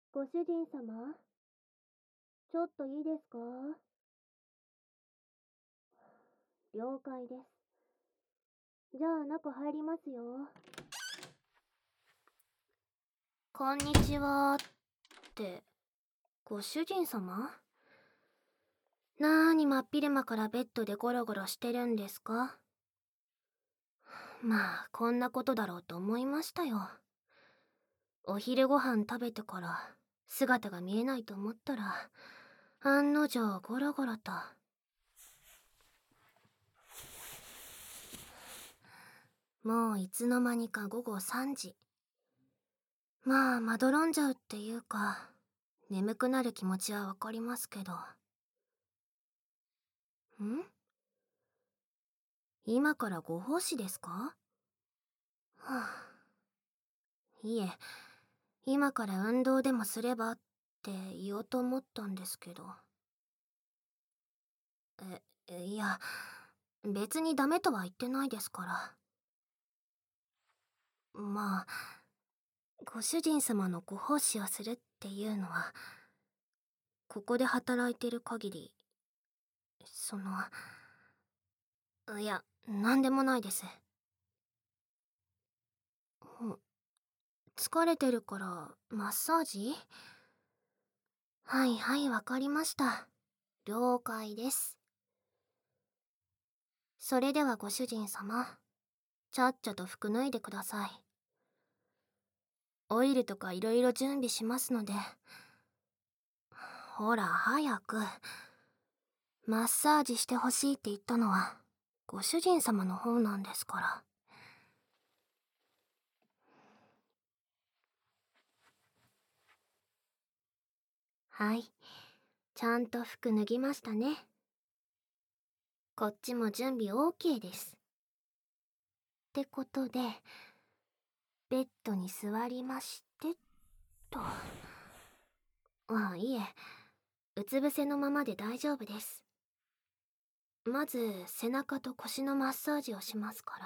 ご主人様、ちょっといいですか？了解です。じゃあ中入りますよ。こんにちはって、ご主人様？なーに真っ昼間からベッドでゴロゴロしてるんですか？まあ、こんなことだろうと思いましたよ。お昼ご飯食べてから姿が見えないと思ったら、案の定ゴロゴロと。もういつの間にか午後3時。まあ、まどろんじゃうっていうか、眠くなる気持ちはわかりますけど。今からご奉仕ですか？はあ、いえ、今から運動でもすればって言おうと思ったんですけど。いや、別にダメとは言ってないですから。まあ、ご主人様のご奉仕をするっていうのは、ここで働いてる限り、いや、なんでもないです。疲れてるからマッサージ？はいはい、わかりました。了解です。それではご主人様、ちゃっちゃと服脱いでください。オイルとかいろいろ準備しますので。ほら、早く。マッサージしてほしいって言ったのは、ご主人様の方なんですから。はい。ちゃんと服脱ぎましたね。こっちも準備 OK です。ってことで、ベッドに座りましてと。いえ、うつ伏せのままで大丈夫です。まず背中と腰のマッサージをしますから。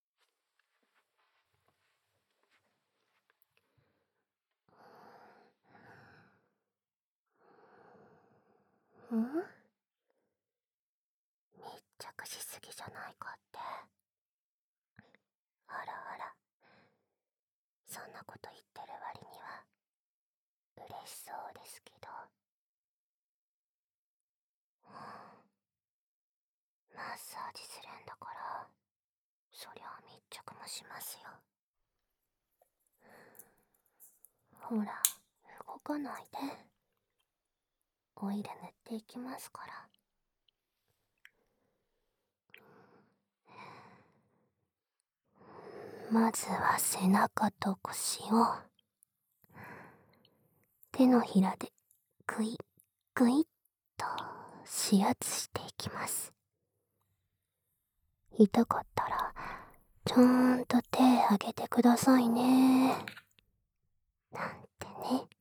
密着しすぎじゃないかって。あらあら、そんなこと言ってる割には嬉しそうですけど。マッサージするんだから、そりゃあ密着もしますよ。ほら、動かないで。オイル塗っていきますから。まずは背中と腰を手のひらでグイッグイッと指圧していきます。痛かったらちゃんと手あげてくださいね。なんてね。